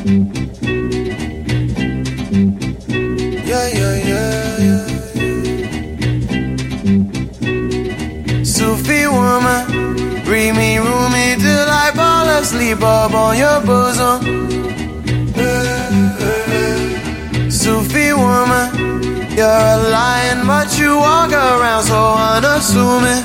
Yeah, yeah, yeah, yeah. Sufi woman, read me, room me till I fall asleep up on your bosom. Sufi woman, you're a lion, but you walk around so unassuming.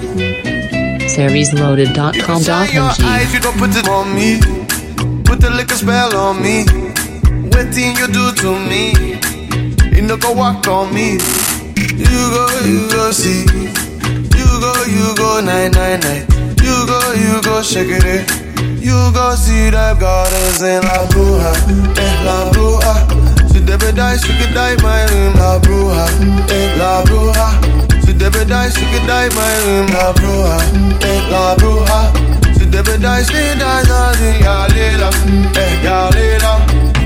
SeriesLoaded.com.ng. Your eyes, you don't put it on me. Put the liquor spell on me. What thing you do to me? You no go walk on me. You go see. You go night, night, night. You go shake it. You go see that goddess in La Bruja, La Bruja. She never die, she could die my room, La Bruja, La Bruja. She never die, she could die my room, La Bruja, La Bruja. She never die, she dies, ya later, ya later.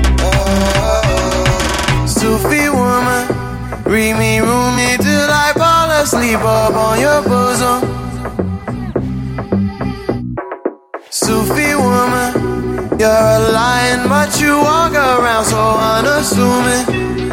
Sufi woman, read me, room me till I fall asleep up on your bosom. Sufi woman, you're a lion, but you walk around so unassuming.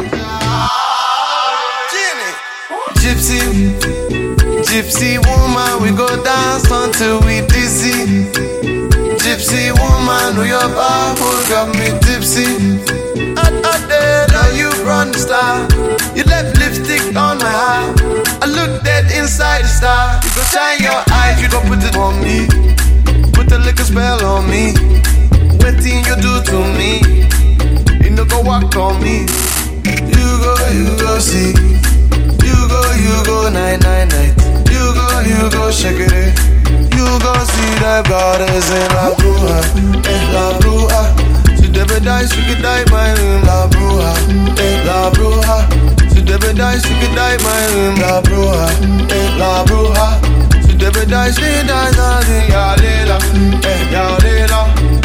Gypsy woman, we go dance until we dizzy. Gypsy woman, know your power got me tipsy. Now you run the star. You left lipstick on my heart. I look dead inside the star. You go shine your eyes, you don't put it on me. Put the liquor spell on me. What thing you do to me? You no go walk on me. You go see. You go night, night, night. You go shake it. You go see that goddess in La Bruja, La Bruja. She never die, she could die my room, La Bruja, La Bruja. She never die, she could die my room, La Bruja, La Bruja. She never die, she dies, ya later, ya later.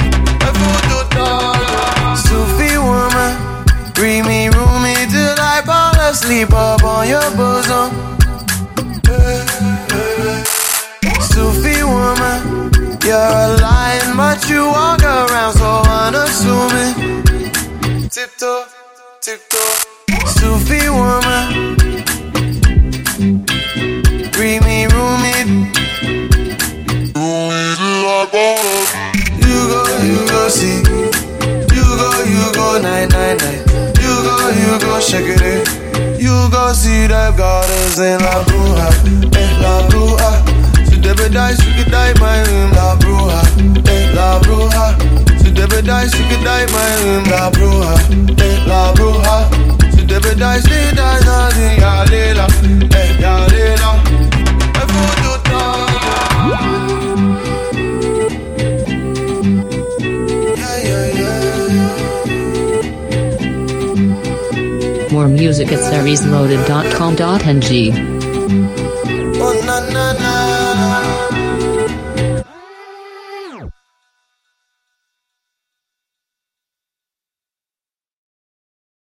Sufi woman, read me, room me till I fall asleep up on your bosom. Sufi woman, you're a lion, but you walk around so unassuming. Tiptoe, tiptoe. Sufi woman, read me, room me. You go see. You go night, night, night. You go shake it. You go see that goddess in La Bruja, La Bruja. She never die, she could die my room, La Bruja, La Bruja. She never die, she could die my room, La Bruja, La Bruja. She never die, she dies, ya later, ya later. More music at SeriesLoaded.com.ng.